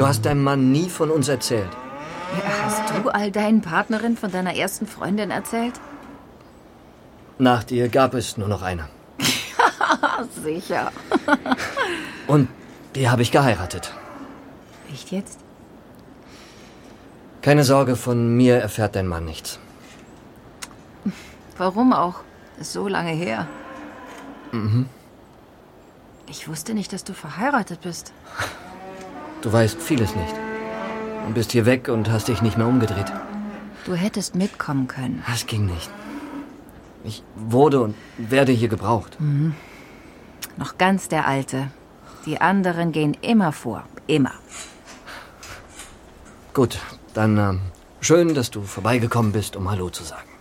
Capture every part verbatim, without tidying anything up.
Du hast deinem Mann nie von uns erzählt. Ja, hast du all deinen Partnerinnen von deiner ersten Freundin erzählt? Nach dir gab es nur noch eine. Sicher. Und die habe ich geheiratet. Echt jetzt? Keine Sorge, von mir erfährt dein Mann nichts. Warum auch? Ist so lange her. Mhm. Ich wusste nicht, dass du verheiratet bist. Du weißt vieles nicht. Und bist hier weg und hast dich nicht mehr umgedreht. Du hättest mitkommen können. Das ging nicht. Ich wurde und werde hier gebraucht. Mhm. Noch ganz der Alte. Die anderen gehen immer vor. Immer. Gut, dann ähm, schön, dass du vorbeigekommen bist, um Hallo zu sagen.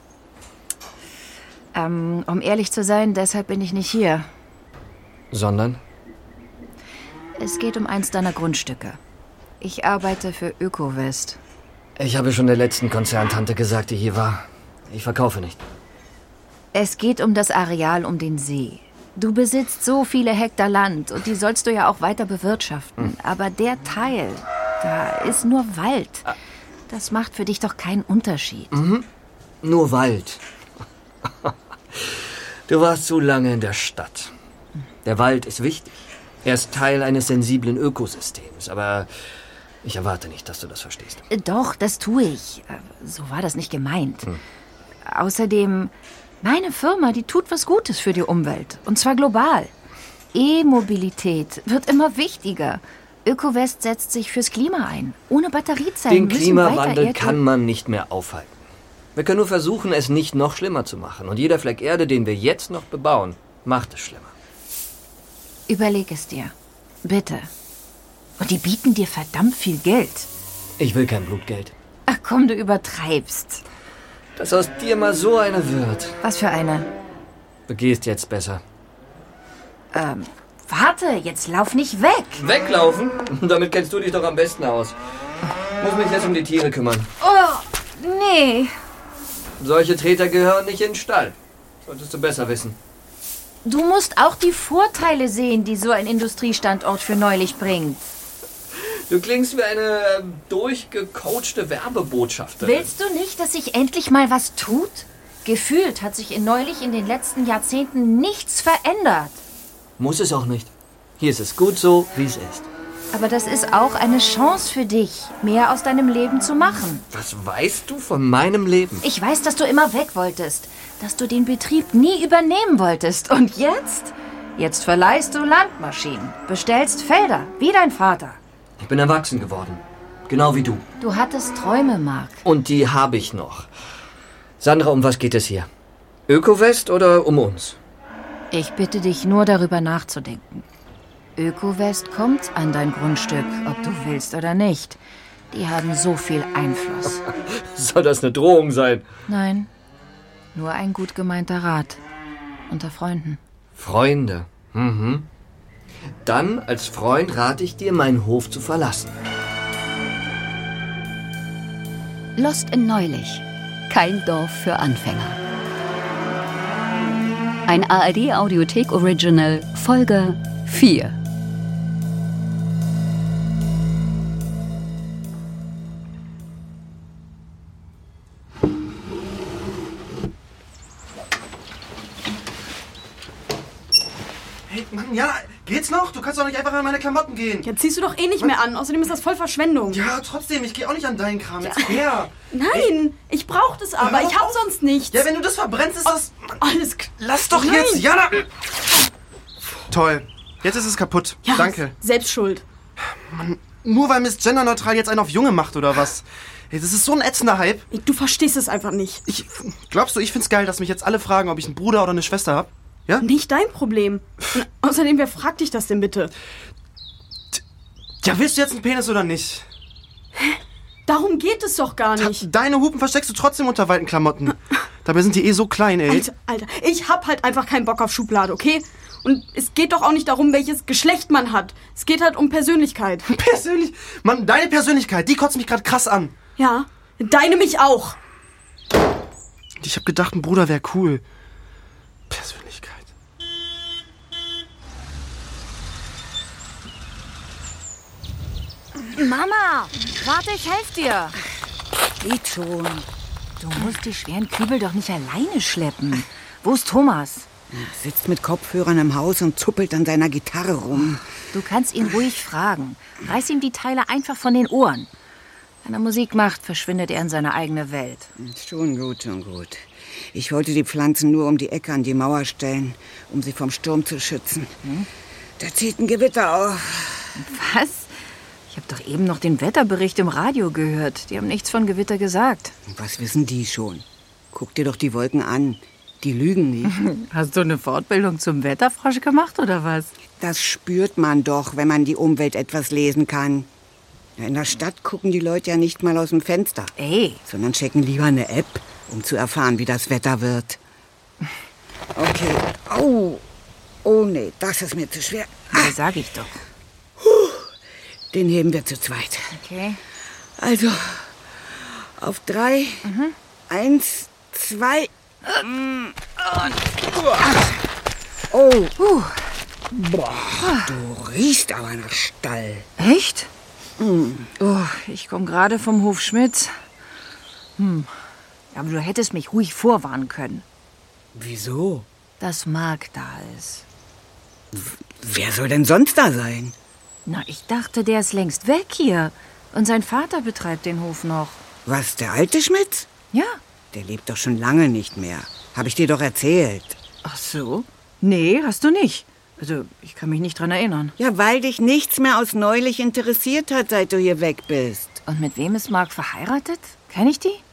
Ähm, um ehrlich zu sein, deshalb bin ich nicht hier. Sondern? Es geht um eins deiner Grundstücke. Ich arbeite für Ökowest. Ich habe schon der letzten Konzerntante gesagt, die hier war. Ich verkaufe nicht. Es geht um das Areal um den See. Du besitzt so viele Hektar Land und die sollst du ja auch weiter bewirtschaften. Hm. Aber der Teil, da ist nur Wald. Das macht für dich doch keinen Unterschied. Mhm. Nur Wald. Du warst zu lange in der Stadt. Der Wald ist wichtig. Er ist Teil eines sensiblen Ökosystems. Aber ich erwarte nicht, dass du das verstehst. Doch, das tue ich. So war das nicht gemeint. Hm. Außerdem, meine Firma, die tut was Gutes für die Umwelt. Und zwar global. E-Mobilität wird immer wichtiger. Ökowest setzt sich fürs Klima ein. Ohne Batteriezellen. Den Klimawandel kann man nicht mehr aufhalten. Wir können nur versuchen, es nicht noch schlimmer zu machen. Und jeder Fleck Erde, den wir jetzt noch bebauen, macht es schlimmer. Überleg es dir. Bitte. Und die bieten dir verdammt viel Geld. Ich will kein Blutgeld. Ach komm, du übertreibst. Dass aus dir mal so eine wird. Was für eine? Du gehst jetzt besser. Ähm, warte, jetzt lauf nicht weg. Weglaufen? Damit kennst du dich doch am besten aus. Muss mich jetzt um die Tiere kümmern. Oh, nee. Solche Treter gehören nicht in den Stall. Solltest du besser wissen. Du musst auch die Vorteile sehen, die so ein Industriestandort für neulich bringt. Du klingst wie eine äh, durchgecoachte Werbebotschafterin. Willst du nicht, dass sich endlich mal was tut? Gefühlt hat sich in neulich in den letzten Jahrzehnten nichts verändert. Muss es auch nicht. Hier ist es gut so, wie es ist. Aber das ist auch eine Chance für dich, mehr aus deinem Leben zu machen. Was weißt du von meinem Leben? Ich weiß, dass du immer weg wolltest, dass du den Betrieb nie übernehmen wolltest. Und jetzt? Jetzt verleihst du Landmaschinen, bestellst Felder, wie dein Vater. Ich bin erwachsen geworden. Genau wie du. Du hattest Träume, Mark. Und die habe ich noch. Sandra, um was geht es hier? Ökowest oder um uns? Ich bitte dich nur darüber nachzudenken. Ökowest kommt an dein Grundstück, ob du willst oder nicht. Die haben so viel Einfluss. Soll das eine Drohung sein? Nein, nur ein gut gemeinter Rat. Unter Freunden. Freunde? Mhm. Dann, als Freund, rate ich dir, meinen Hof zu verlassen. Lost in Neulich. Kein Dorf für Anfänger. Ein A R D-Audiothek-Original, Folge vier. Hey, Mann, ja, geht's noch? Du kannst doch nicht einfach an meine Klamotten gehen. Ja, ziehst du doch eh nicht mehr an. Außerdem ist das voll Verschwendung. Ja, trotzdem, ich gehe auch nicht an deinen Kram. Jetzt her. Nein, hey. Ich brauch das aber. Hör Ich hab auf. sonst nichts. Ja, wenn du das verbrennst, ist das... Mann, alles klar. Lass doch Nein. jetzt, Jana. Toll. Jetzt ist es kaputt. Ja, Danke. Selbst schuld. Mann, nur weil Miss Genderneutral jetzt einen auf Junge macht oder was? Hey, das ist so ein ätzender Hype. Du verstehst es einfach nicht. Ich, glaubst du, ich find's geil, dass mich jetzt alle fragen, ob ich einen Bruder oder eine Schwester hab? Ja? Nicht dein Problem. Und außerdem, wer fragt dich das denn bitte? Ja, willst du jetzt einen Penis oder nicht? Darum geht es doch gar nicht. Deine Hupen versteckst du trotzdem unter weiten Klamotten. Dabei sind die eh so klein, ey. Alter, Alter, ich hab halt einfach keinen Bock auf Schublade, okay? Und es geht doch auch nicht darum, welches Geschlecht man hat. Es geht halt um Persönlichkeit. Persönlich? Mann, deine Persönlichkeit, die kotzt mich gerade krass an. Ja, deine mich auch. Ich hab gedacht, ein Bruder wäre cool. Persönlichkeit. Mama, warte, ich helfe dir. Geht schon. Du musst die schweren Kübel doch nicht alleine schleppen. Wo ist Thomas? Er sitzt mit Kopfhörern im Haus und zuppelt an seiner Gitarre rum. Du kannst ihn ruhig fragen. Reiß ihm die Teile einfach von den Ohren. Wenn er Musik macht, verschwindet er in seine eigene Welt. Schon gut, schon gut. Ich wollte die Pflanzen nur um die Ecke an die Mauer stellen, um sie vom Sturm zu schützen. Hm? Da zieht ein Gewitter auf. Was? Ich habe doch eben noch den Wetterbericht im Radio gehört. Die haben nichts von Gewitter gesagt. Was wissen die schon? Guck dir doch die Wolken an. Die lügen nicht. Hast du eine Fortbildung zum Wetterfrosch gemacht, oder was? Das spürt man doch, wenn man die Umwelt etwas lesen kann. In der Stadt gucken die Leute ja nicht mal aus dem Fenster. Ey. Sondern checken lieber eine App, um zu erfahren, wie das Wetter wird. Okay. Oh, oh nee, das ist mir zu schwer. Ah. Das sag ich doch. Den heben wir zu zweit. Okay. Also, auf drei. Mhm. Eins, zwei. Und. Oh. Uh. Boah, du riechst aber nach Stall. Echt? Mhm. Oh, ich komme gerade vom Hof Schmitz. Hm. Aber du hättest mich ruhig vorwarnen können. Wieso? Dass Mark da ist. W- wer soll denn sonst da sein? Na, ich dachte, der ist längst weg hier. Und sein Vater betreibt den Hof noch. Was, der alte Schmitz? Ja. Der lebt doch schon lange nicht mehr. Hab ich dir doch erzählt. Ach so? Nee, hast du nicht. Also, ich kann mich nicht dran erinnern. Ja, weil dich nichts mehr aus neulich interessiert hat, seit du hier weg bist. Und mit wem ist Mark verheiratet? Kenn ich die?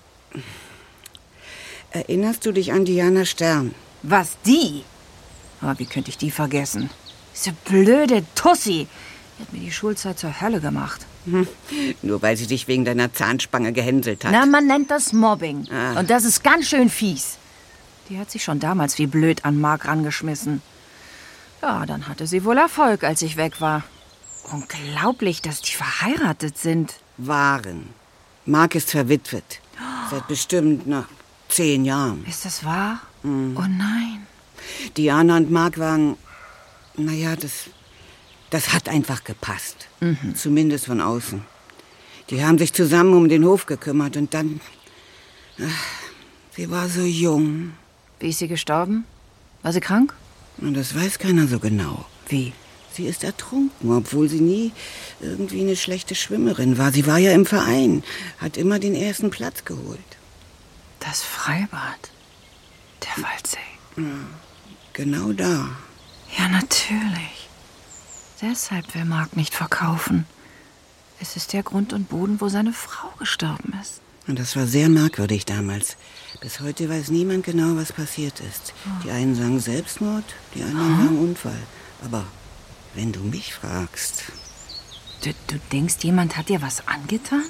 Erinnerst du dich an Diana Stern? Was, die? Aber wie könnte ich die vergessen? Diese blöde Tussi. Die hat mir die Schulzeit zur Hölle gemacht. Hm. Nur weil sie dich wegen deiner Zahnspange gehänselt hat. Na, man nennt das Mobbing. Ah. Und das ist ganz schön fies. Die hat sich schon damals wie blöd an Mark rangeschmissen. Ja, dann hatte sie wohl Erfolg, als ich weg war. Unglaublich, dass die verheiratet sind. Waren. Mark ist verwitwet. Seit bestimmt, na, zehn Jahren. Ist das wahr? Mhm. Oh nein. Diana und Mark waren, naja, das, das hat einfach gepasst. Mhm. Zumindest von außen. Die haben sich zusammen um den Hof gekümmert und dann, ach, sie war so jung. Wie ist sie gestorben? War sie krank? Und das weiß keiner so genau. Wie? Sie ist ertrunken, obwohl sie nie irgendwie eine schlechte Schwimmerin war. Sie war ja im Verein, hat immer den ersten Platz geholt. Das Freibad. Der Waldsee. Ja, genau da. Ja, natürlich. Deshalb will Mark nicht verkaufen. Es ist der Grund und Boden, wo seine Frau gestorben ist. Und das war sehr merkwürdig damals. Bis heute weiß niemand genau, was passiert ist. Oh. Die einen sagen Selbstmord, die anderen oh. sagen Unfall. Aber wenn du mich fragst... Du, du denkst, jemand hat dir was angetan?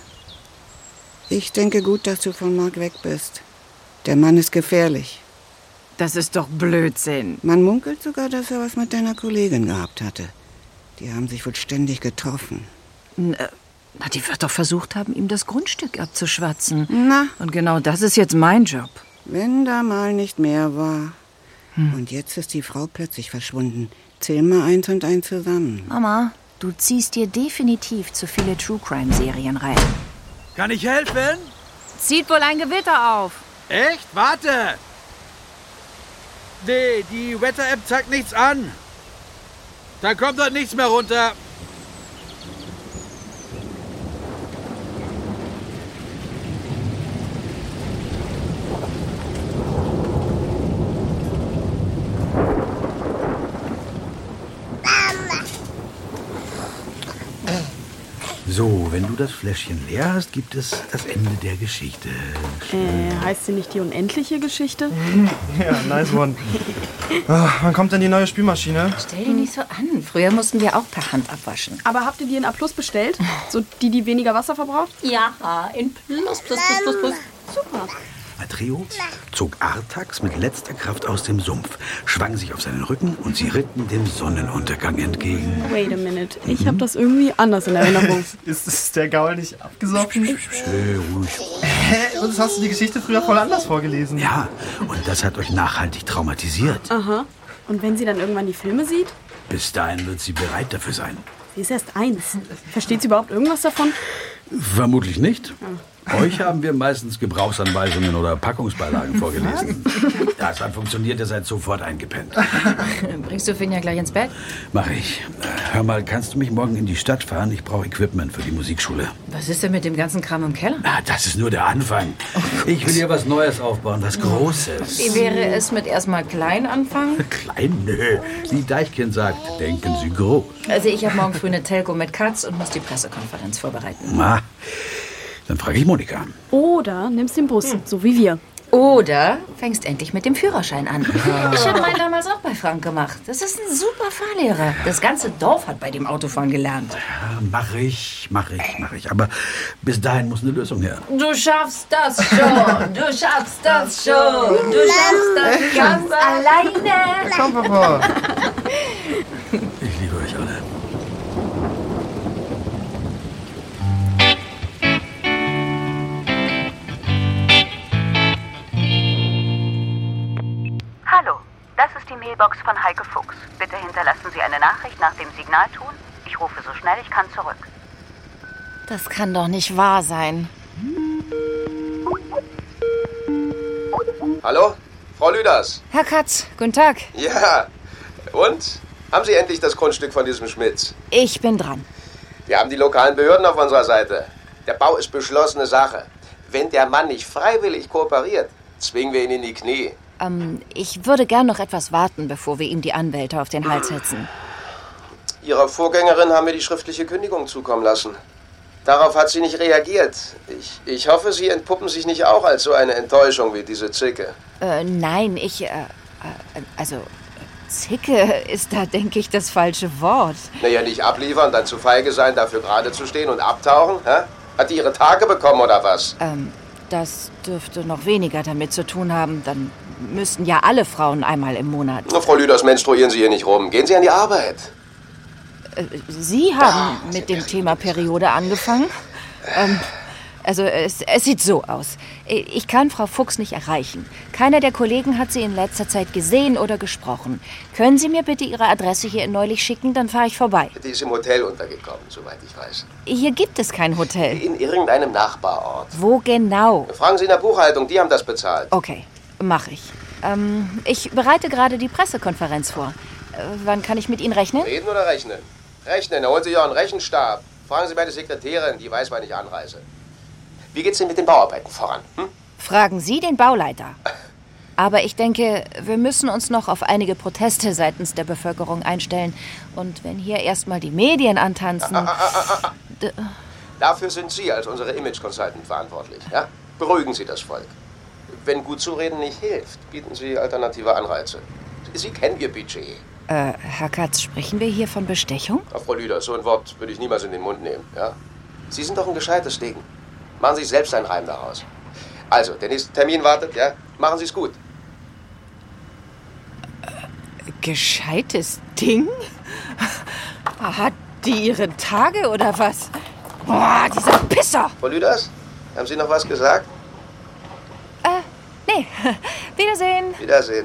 Ich denke gut, dass du von Mark weg bist. Der Mann ist gefährlich. Das ist doch Blödsinn. Man munkelt sogar, dass er was mit deiner Kollegin gehabt hatte. Die haben sich wohl ständig getroffen. Na, die wird doch versucht haben, ihm das Grundstück abzuschwatzen. Na? Und genau das ist jetzt mein Job. Wenn da mal nicht mehr war. Hm. Und jetzt ist die Frau plötzlich verschwunden. Zähl mal eins und eins zusammen. Mama, du ziehst dir definitiv zu viele True-Crime-Serien rein. Kann ich helfen? Zieht wohl ein Gewitter auf. Echt? Warte! Nee, die Wetter-App zeigt nichts an. Da kommt doch nichts mehr runter. So, wenn du das Fläschchen leer hast, gibt es das Ende der Geschichte. Äh, heißt sie nicht die unendliche Geschichte? Ja, nice one. Oh, wann kommt denn die neue Spülmaschine? Stell dich nicht so an. Früher mussten wir auch per Hand abwaschen. Aber habt ihr die in A plus bestellt? So die, die weniger Wasser verbraucht? Ja, in Plus, Plus, Plus, Plus, Plus. Super. Atreus zog Artax mit letzter Kraft aus dem Sumpf, schwang sich auf seinen Rücken und sie ritten dem Sonnenuntergang entgegen. Wait a minute. Ich habe das irgendwie anders in Erinnerung. Ist, ist der Gaul nicht abgesoffen? Schön, ruhig. Hä? Sonst hast du die Geschichte früher voll anders vorgelesen. Ja, und das hat euch nachhaltig traumatisiert. Aha. Und wenn sie dann irgendwann die Filme sieht? Bis dahin wird sie bereit dafür sein. Die ist erst eins. Versteht sie überhaupt irgendwas davon? Vermutlich nicht. Euch haben wir meistens Gebrauchsanweisungen oder Packungsbeilagen vorgelesen. Das hat funktioniert, ihr seid sofort eingepennt. Bringst du Finja gleich ins Bett? Mach ich. Hör mal, kannst du mich morgen in die Stadt fahren? Ich brauche Equipment für die Musikschule. Was ist denn mit dem ganzen Kram im Keller? Ah, das ist nur der Anfang. Ich will hier was Neues aufbauen, was Großes. Wie wäre es mit erstmal klein anfangen? Klein? Nö. Wie Deichkind sagt, denken Sie groß. Also ich habe morgen früh eine Telco mit Katz und muss die Pressekonferenz vorbereiten. Na, dann frage ich Monika. Oder nimmst den Bus, hm. so wie wir. Oder fängst endlich mit dem Führerschein an. Ich habe meinen damals auch bei Frank gemacht. Das ist ein super Fahrlehrer. Das ganze Dorf hat bei dem Autofahren gelernt. Ja, mach ich, mach ich, mach ich. Aber bis dahin muss eine Lösung her. Du schaffst das schon. Du schaffst das schon. Du schaffst das ganz alleine. Komm, Papa. Ich liebe euch alle. Hallo, das ist die Mailbox von Heike Fuchs. Bitte hinterlassen Sie eine Nachricht nach dem Signalton. Ich rufe so schnell ich kann zurück. Das kann doch nicht wahr sein. Hallo? Frau Lüders? Herr Katz, guten Tag. Ja. Und? Haben Sie endlich das Grundstück von diesem Schmitz? Ich bin dran. Wir haben die lokalen Behörden auf unserer Seite. Der Bau ist beschlossene Sache. Wenn der Mann nicht freiwillig kooperiert, zwingen wir ihn in die Knie. Ähm, ich würde gern noch etwas warten, bevor wir ihm die Anwälte auf den Hals setzen. Ihrer Vorgängerin haben wir die schriftliche Kündigung zukommen lassen. Darauf hat sie nicht reagiert. Ich, ich hoffe, Sie entpuppen sich nicht auch als so eine Enttäuschung wie diese Zicke. Äh, nein, ich, äh, äh also, Zicke ist da, denke ich, das falsche Wort. Naja, nicht abliefern, dann zu feige sein, dafür gerade zu stehen und abtauchen, hä? Hat die ihre Tage bekommen oder was? Ähm, das dürfte noch weniger damit zu tun haben. Dann müssten ja alle Frauen einmal im Monat. Na, Frau Lüders, menstruieren Sie hier nicht rum. Gehen Sie an die Arbeit. Äh, Sie haben ah, mit dem Thema Periode angefangen. Ähm, also es, es sieht so aus. Ich kann Frau Fuchs nicht erreichen. Keiner der Kollegen hat sie in letzter Zeit gesehen oder gesprochen. Können Sie mir bitte Ihre Adresse hier in Neulich schicken, dann fahre ich vorbei. Die ist im Hotel untergekommen, soweit ich weiß. Hier gibt es kein Hotel. In irgendeinem Nachbarort. Wo genau? Fragen Sie in der Buchhaltung, die haben das bezahlt. Okay, mache ich. Ähm, ich bereite gerade die Pressekonferenz vor. Äh, wann kann ich mit Ihnen rechnen? Reden oder rechnen? Rechnen, da holen Sie ja einen Rechenstab. Fragen Sie meine Sekretärin, die weiß, wann ich anreise. Wie geht's denn mit den Bauarbeiten voran? Hm? Fragen Sie den Bauleiter. Aber ich denke, wir müssen uns noch auf einige Proteste seitens der Bevölkerung einstellen. Und wenn hier erstmal die Medien antanzen... Ah, ah, ah, ah, ah. Dafür sind Sie als unsere Image-Consultant verantwortlich. Ja? Beruhigen Sie das Volk. Wenn gut zureden nicht hilft, bieten Sie alternative Anreize. Sie kennen Ihr Budget. Äh, Herr Katz, sprechen wir hier von Bestechung? Ach, Frau Lüders, so ein Wort würde ich niemals in den Mund nehmen. Ja? Sie sind doch ein gescheites Ding. Machen Sie sich selbst einen Reim daraus. Also, der nächste Termin wartet, ja? Machen Sie es gut. Äh, gescheites Ding? Hat die ihre Tage oder was? Boah, dieser Pisser! Frau Lüders, haben Sie noch was gesagt? Äh, nee. Wiedersehen. Wiedersehen.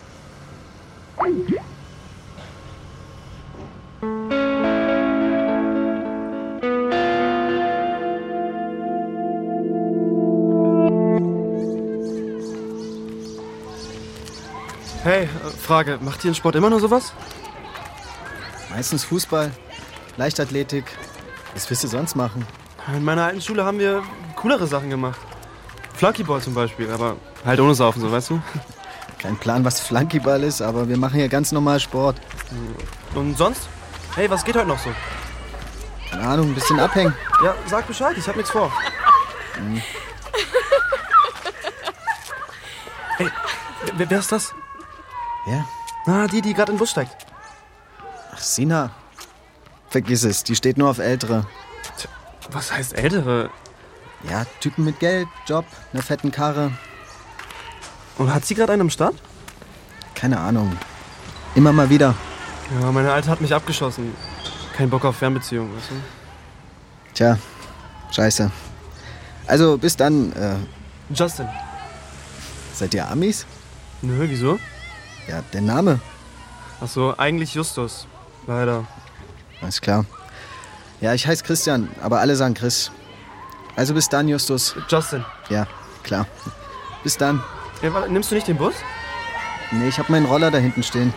Hey, äh, Frage, macht ihr in Sport immer nur sowas? Meistens Fußball, Leichtathletik. Was willst du sonst machen? In meiner alten Schule haben wir coolere Sachen gemacht. Flunkyball zum Beispiel, aber halt ohne Saufen, so weißt du? Kein Plan, was Flunkyball ist, aber wir machen hier ganz normal Sport. Und sonst? Hey, was geht heute noch so? Keine Ahnung, ein bisschen abhängen. Ja, sag Bescheid, ich hab nichts vor. Hm. Hey, wer, wer ist das? Wer? Na, die, die gerade in den Bus steigt. Ach, Sina. Vergiss es, die steht nur auf Ältere. Was heißt Ältere? Ja, Typen mit Geld, Job, einer fetten Karre. Und hat sie gerade einen am Start? Keine Ahnung. Immer mal wieder. Ja, meine Alte hat mich abgeschossen. Kein Bock auf Fernbeziehungen, weißt du? Tja, scheiße. Also, bis dann, äh... Justin. Seid ihr Amis? Nö, wieso? Ja, der Name. Ach so, eigentlich Justus. Leider. Alles klar. Ja, ich heiße Christian, aber alle sagen Chris. Also bis dann, Justus. Justin. Ja, klar. Bis dann. Ja, warte, nimmst du nicht den Bus? Nee, ich hab meinen Roller da hinten stehen.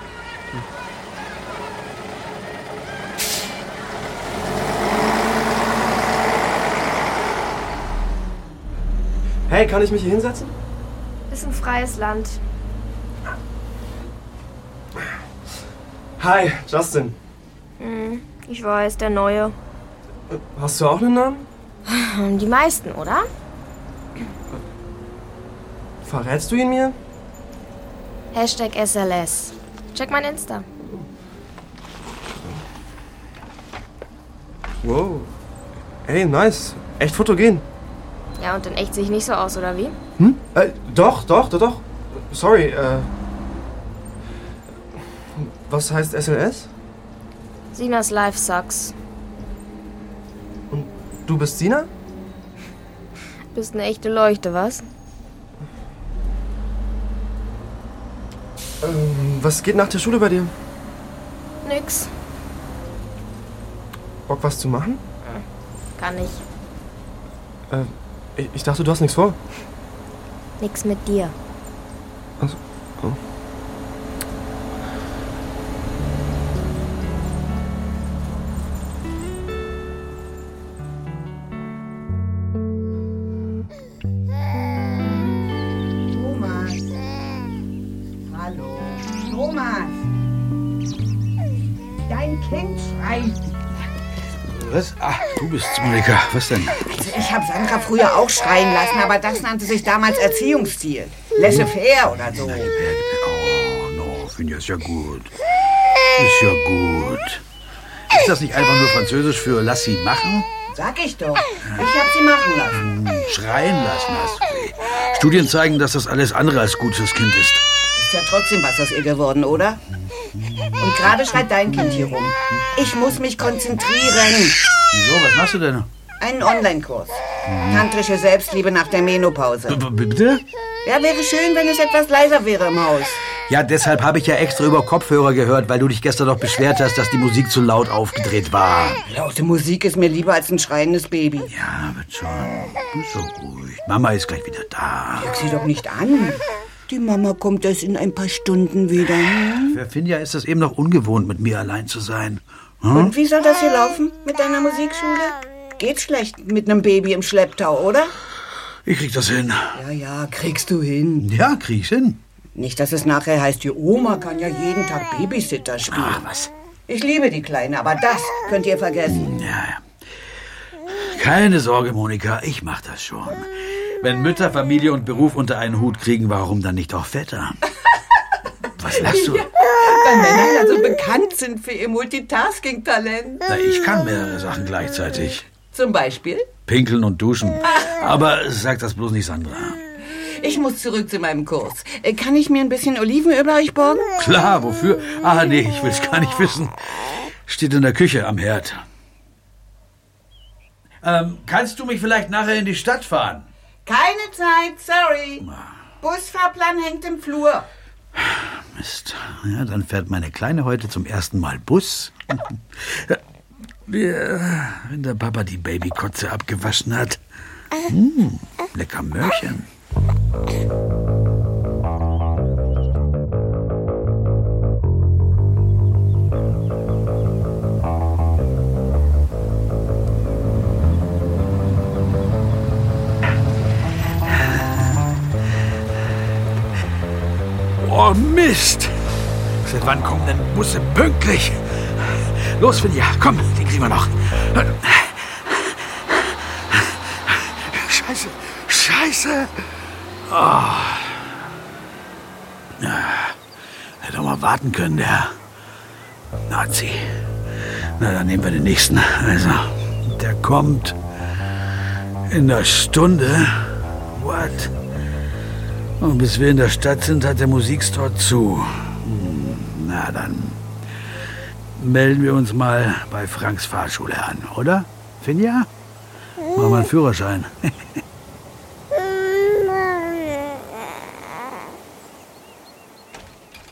Hey, kann ich mich hier hinsetzen? Ist ein freies Land. Hi, Justin. Hm, ich weiß, der Neue. Hast du auch einen Namen? Die meisten, oder? Verrätst du ihn mir? Hashtag S L S. Check mein Insta. Wow. Ey, nice. Echt fotogen. Ja, und in echt sehe ich nicht so aus, oder wie? Hm? Äh, doch, doch, doch, doch. Sorry, äh... Was heißt S L S? Sinas Life Sucks. Und du bist Sina? Bist eine echte Leuchte, was? Ähm, was geht nach der Schule bei dir? Nix. Bock, was zu machen? Kann ich. Äh, ich, ich dachte, du hast nichts vor. Nix mit dir. Also, oh. Was? Ach, du bist's, Monika. Was denn? Also ich habe Sandra früher auch schreien lassen, aber das nannte sich damals Erziehungsstil. Laissez-faire oder so. Oh, no, finde ich ist ja gut. Ist ja gut. Ist das nicht einfach nur Französisch für lass sie machen? Sag ich doch. Ich habe sie machen lassen. Hm, schreien lassen hast du. Studien zeigen, dass das alles andere als gut fürs Kind ist. Ist ja trotzdem was aus ihr geworden, oder? Und gerade schreit dein Kind hier rum. Ich muss mich konzentrieren. Wieso? Was machst du denn? Einen Online-Kurs. Tantrische Selbstliebe nach der Menopause. B- bitte? Ja, wäre schön, wenn es etwas leiser wäre im Haus. Ja, deshalb habe ich ja extra über Kopfhörer gehört, weil du dich gestern doch beschwert hast, dass die Musik zu laut aufgedreht war. Laute Musik ist mir lieber als ein schreiendes Baby. Ja, wird schon. Bist so ruhig. Mama ist gleich wieder da. Guck sie doch nicht an. Die Mama kommt erst in ein paar Stunden wieder. Für Finja ist es eben noch ungewohnt, mit mir allein zu sein. Hm? Und wie soll das hier laufen mit deiner Musikschule? Geht schlecht mit einem Baby im Schlepptau, oder? Ich krieg das hin. Ja, ja, kriegst du hin. Ja, krieg ich hin. Nicht, dass es nachher heißt, die Oma kann ja jeden Tag Babysitter spielen. Ah, was? Ich liebe die Kleine, aber das könnt ihr vergessen. Ja, ja. Keine Sorge, Monika, ich mach das schon. Wenn Mütter, Familie und Beruf unter einen Hut kriegen, warum dann nicht auch Väter? Was lachst du? Ja, weil Männer ja so bekannt sind für ihr Multitasking-Talent. Na, ich kann mehrere Sachen gleichzeitig. Zum Beispiel? Pinkeln und duschen. Aber sag das bloß nicht, Sandra. Ich muss zurück zu meinem Kurs. Äh, Kann ich mir ein bisschen Olivenöl bei euch borgen? Klar, wofür? Ah, nee, ich will's gar nicht wissen. Steht in der Küche am Herd. Ähm, kannst du mich vielleicht nachher in die Stadt fahren? Keine Zeit, sorry. Busfahrplan hängt im Flur. Mist. Ja, dann fährt meine Kleine heute zum ersten Mal Bus. Ja, wenn der Papa die Babykotze abgewaschen hat. Hm, lecker Möhrchen. Oh, Mist! Seit wann kommen denn Busse pünktlich? Los, Finja, komm, den kriegen wir noch. Scheiße, Scheiße! Oh. Ja, hätte doch mal warten können, der Nazi. Na, dann nehmen wir den nächsten. Also, der kommt in der Stunde. What? Und bis wir in der Stadt sind, hat der Musikstore zu. Hm, na dann melden wir uns mal bei Franks Fahrschule an, oder? Finja? Mach mal einen Führerschein.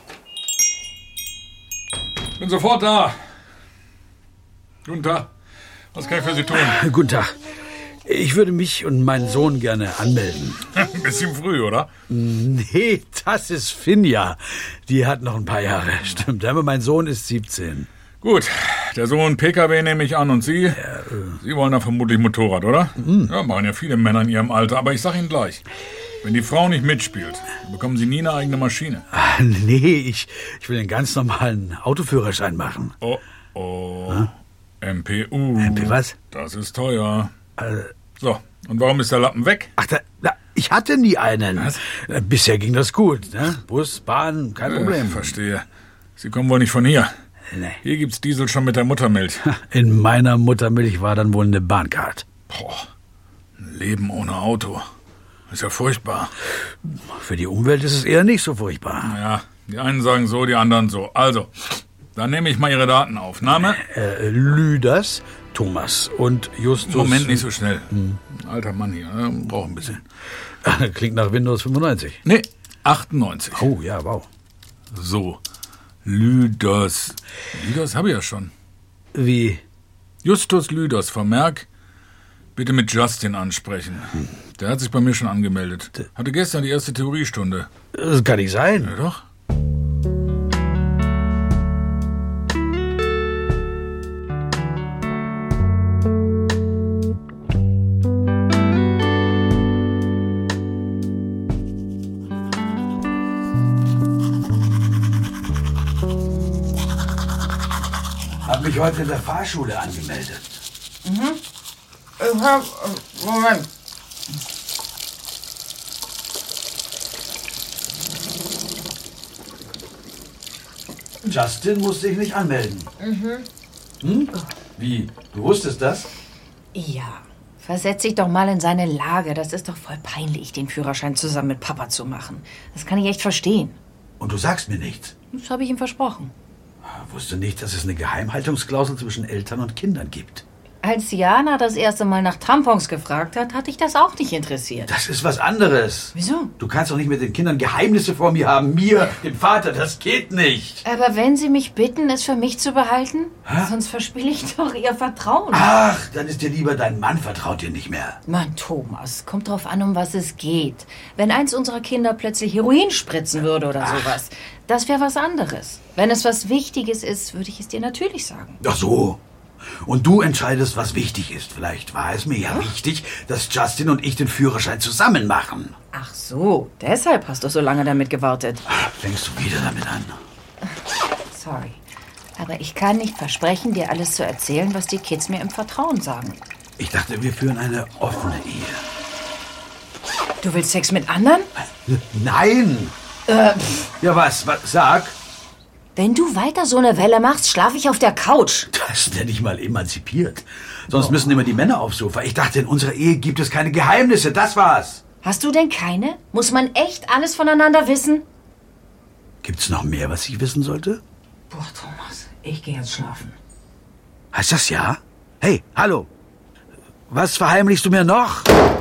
Bin sofort da. Guten Tag. Was kann ich für Sie tun? Guten Tag. Ich würde mich und meinen Sohn gerne anmelden. Ein bisschen früh, oder? Nee, das ist Finja. Die hat noch ein paar Jahre. Stimmt, aber mein Sohn ist siebzehn. Gut, der Sohn P K W nehme ich an und Sie? Ja, äh. Sie wollen da vermutlich Motorrad, oder? Mhm. Ja, machen ja viele Männer in Ihrem Alter. Aber ich sag Ihnen gleich, wenn die Frau nicht mitspielt, bekommen Sie nie eine eigene Maschine. Ah, nee, ich, ich will einen ganz normalen Autoführerschein machen. Oh, oh. Hm? M P U. M P was? Das ist teuer. Äh, so, und warum ist der Lappen weg? Ach, da, da, ich hatte nie einen. Was? Bisher ging das gut. Ne? Bus, Bahn, kein Problem. Äh, verstehe. Sie kommen wohl nicht von hier. Nee. Hier gibt's Diesel schon mit der Muttermilch. In meiner Muttermilch war dann wohl eine Bahncard. Boah, ein Leben ohne Auto. Ist ja furchtbar. Für die Umwelt ist es eher nicht so furchtbar. Ja, die einen sagen so, die anderen so. Also, dann nehme ich mal Ihre Daten auf. Name? Äh, Lüders, Thomas und Justus... Moment, nicht so schnell. Hm. Alter Mann hier, äh, braucht ein bisschen. Klingt nach Windows fünfundneunzig. Nee, achtundneunzig. Oh, ja, wow. So, Lüders. Lüders habe ich ja schon. Wie? Justus Lüders, Vermerk, bitte mit Justin ansprechen. Hm. Der hat sich bei mir schon angemeldet. Hatte gestern die erste Theoriestunde. Das kann nicht sein. Ja, doch. Hab mich heute in der Fahrschule angemeldet. Mhm. Ich hab... Moment. Justin muss sich nicht anmelden. Mhm. Hm? Wie? Du wusstest das? Ja. Versetz dich doch mal in seine Lage. Das ist doch voll peinlich, den Führerschein zusammen mit Papa zu machen. Das kann ich echt verstehen. Und du sagst mir nichts? Das habe ich ihm versprochen. Ich wusste nicht, dass es eine Geheimhaltungsklausel zwischen Eltern und Kindern gibt. Als Jana das erste Mal nach Tampons gefragt hat, hat dich das auch nicht interessiert. Das ist was anderes. Wieso? Du kannst doch nicht mit den Kindern Geheimnisse vor mir haben. Mir, dem Vater, das geht nicht. Aber wenn sie mich bitten, es für mich zu behalten, Hä? sonst verspiele ich doch ihr Vertrauen. Ach, dann ist dir lieber, dein Mann vertraut dir nicht mehr. Mann, Thomas, kommt drauf an, um was es geht. Wenn eins unserer Kinder plötzlich Heroin spritzen würde oder Ach. sowas, das wäre was anderes. Wenn es was Wichtiges ist, würde ich es dir natürlich sagen. Ach so. Und du entscheidest, was wichtig ist. Vielleicht war es mir ja wichtig, dass Justin und ich den Führerschein zusammen machen. Ach so, deshalb hast du so lange damit gewartet. Ach, fängst du wieder damit an? Sorry, aber ich kann nicht versprechen, dir alles zu erzählen, was die Kids mir im Vertrauen sagen. Ich dachte, wir führen eine offene Ehe. Du willst Sex mit anderen? Nein! Äh, ja, was? was? Sag! Wenn du weiter so eine Welle machst, schlafe ich auf der Couch. Das nenne ich mal emanzipiert. Sonst oh. müssen immer die Männer aufs Sofa. Ich dachte, in unserer Ehe gibt es keine Geheimnisse. Das war's. Hast du denn keine? Muss man echt alles voneinander wissen? Gibt's noch mehr, was ich wissen sollte? Boah, Thomas, ich gehe jetzt schlafen. Heißt das ja? Hey, hallo. Was verheimlichst du mir noch?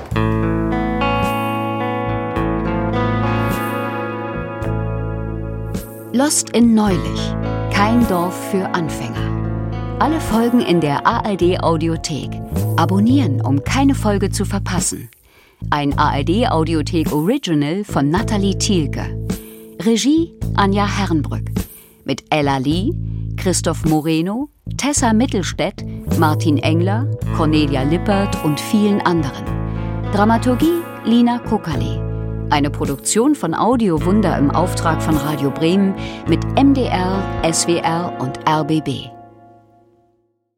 Lost in Neulich. Kein Dorf für Anfänger. Alle Folgen in der A R D-Audiothek. Abonnieren, um keine Folge zu verpassen. Ein A R D-Audiothek-Original von Nathalie Thielke. Regie Anja Herrenbrück. Mit Ella Lee, Christoph Moreno, Tessa Mittelstädt, Martin Engler, Cornelia Lippert und vielen anderen. Dramaturgie Lina Kokali. Eine Produktion von Audio Wunder im Auftrag von Radio Bremen mit M D R, S W R und R B B.